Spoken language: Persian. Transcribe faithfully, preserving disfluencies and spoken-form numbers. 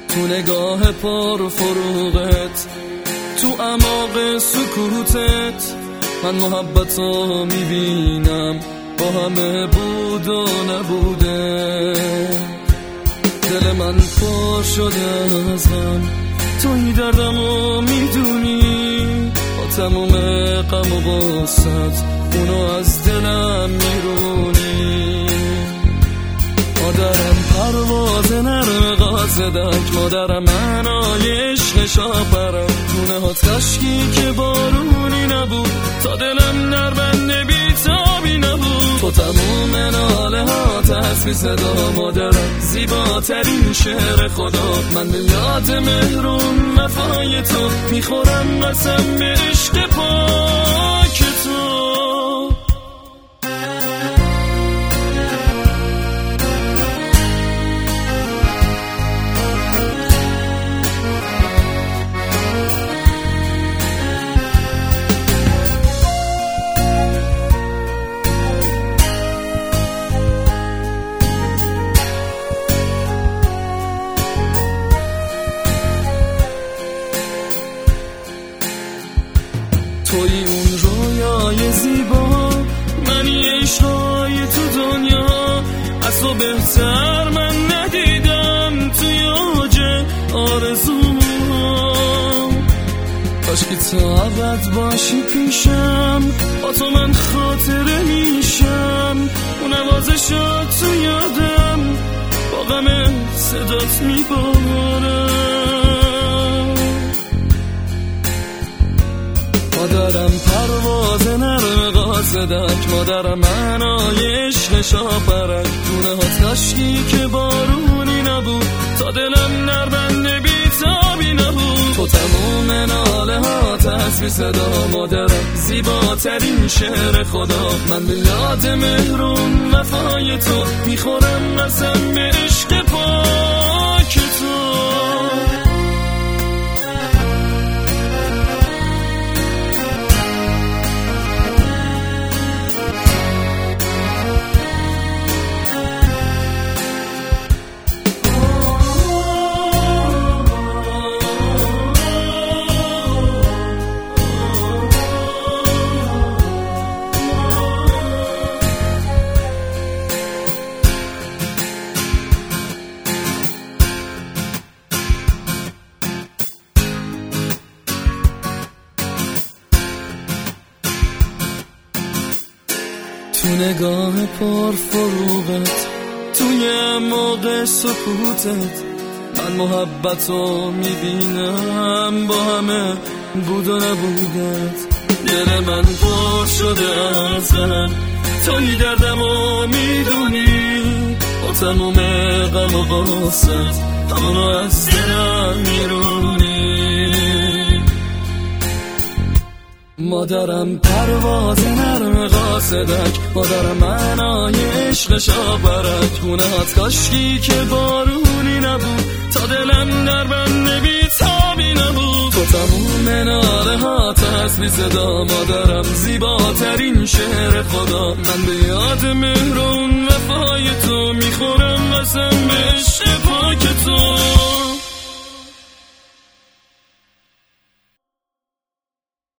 تو نگاه پر فروغت، تو اعماق سکوتت، من محبتو میبینم با همه بود و نبوده. دل من پر شده از غم، توی دردمو میدونی، با تموم غم و غصت اونو از دلم میرونی. مادرم پرواز نرم قاصدک، مادرم منای عشق شاپرم، خونه ها کشکی که بارونی نبود، تا دلم در بند بیتابی نبود. تو تموم ناله ها تسبیح صدا، مادرم زیباترین شعر خدا. من به یاد مهرون وفای تو میخورم قسم به عشق پاک تو. توی اون رویای زیبا، منی عشقای تو دنیا، از تو بهتر من ندیدم توی اوج آرزوم. کاش که تا ابد باشی پیشم، با تو من خاطره میشم. اون نوازشات تو یادم، با غم صدات میبارم. مادرم پرواز نرم قاصدک، مادرم منای عشق شاپرک، خونه ها کشکی که بارونی نبود، تا دلم در بند بیتابی نبود. تو تموم ناله ها تسبیح صدا، مادرم زیباترین شعر خدا. من به یاد مهرون وفای تو میخورم قسم به عشق پاک تو. تو نگاه پر فروغت، توی موقع سکوتت، من محبتو میبینم با همه بود و نبودت. دل من پر شده از غم، توی دردمو میدونی، با تموم غم و غصت همونو از دلم میرونی. مادرم پرواز نرم قاصدک، مادرم منای عشق شاپرک، خونه هات کاشکی که بارونی نبود، تا دلم در بند بیتابی نبود. تو تموم ناله ها تسبیح صدا، مادرم زیباترین شعر خدا. من به یاد مهرون وفای تو میخورم قسم به عشق پاک تو.